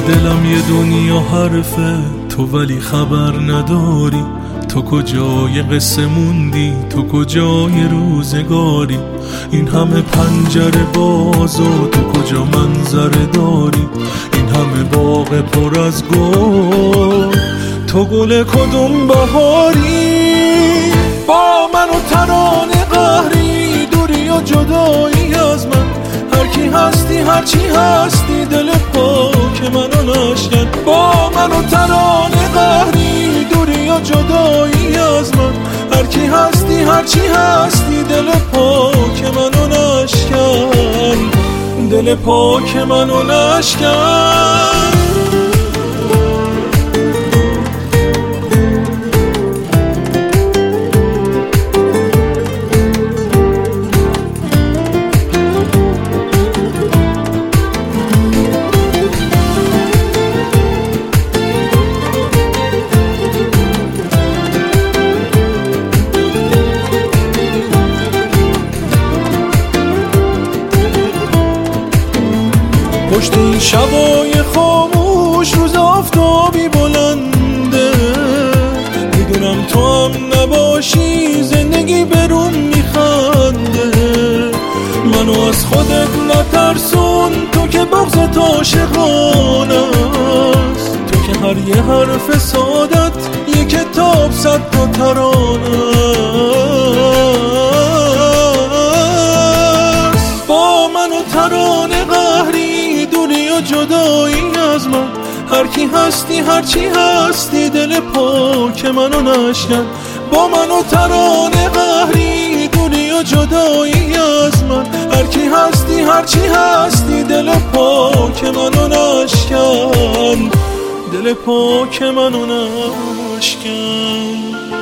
دلم یه دنیا حرفه، تو ولی خبر نداری. تو کجای قصه موندی، تو کجای روزگاری. این همه پنجره باز و تو کجا منظره داری. این همه باغ پر از گل، تو گل کدوم بهاری. با من و ترانه قهری، دوری و جدایی از من. هر کی هستی هرچی هستی، دل پاک منو نشکن. با من و ترانه قهری، دوری و جدایی از من. هر کی هستی هرچی هستی، دل پاک منو نشکن. دل پاک منو نشکن. پشت این شبای خاموش روز آفتابی بلنده. میدونم تو هم نباشی زندگی بروم میخنده. منو از خودت نترسون، تو که بغضت عاشقانه است. تو که هر یه حرف سادت یه کتاب 100 تا ترانه است. با من و ترانه قهری، دوری و جدایی از من. هر کی هستی هرچی هستی، دل پاک منو نشکن. با من و ترانه قهری، دوری و جدایی از من. هر کی هستی هرچی هستی، دل پاک منو نشکن. دل پاک منو نشکن.